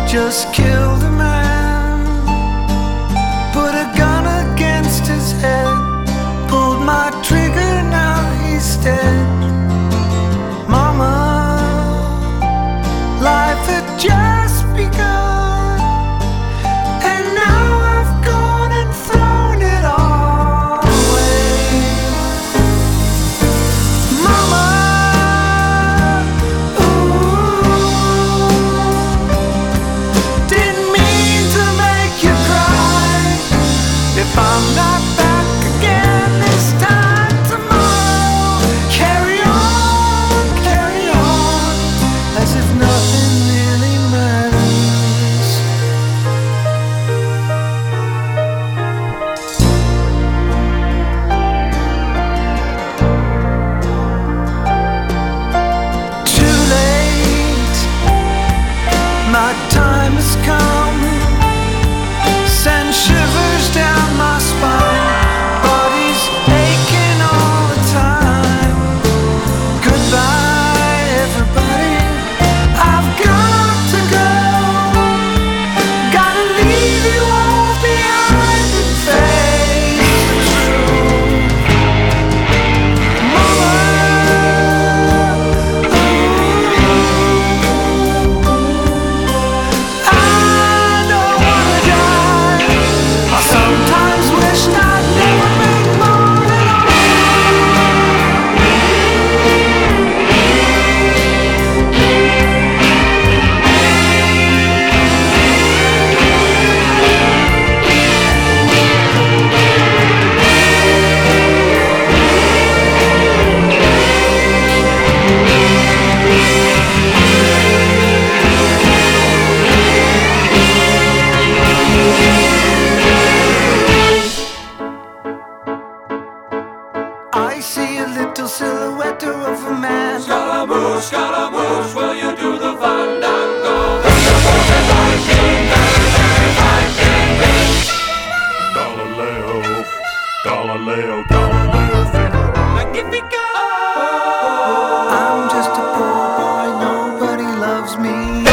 just killed a man, put a gun against his head, pulled my trigger, now he's dead. Mama, life had just begun, and now I've gone and thrown it all away. Mama, if I'm not back again this time tomorrow, carry on, as if nothing really matters. Too late, my time has come. Send shivers down my spine, body's aching all the time. Goodbye, everybody, I've got to go. Gotta leave you all behind and face the truth. Mama, I don't wanna die. I sometimes wished I'd never make more at all. I see a little silhouette of a man. Scaramouche, Scaramouche, will you do the fandango? Galileo, Galileo, Galileo Figaro. Magnifico! I'm just a poor boy, nobody loves me.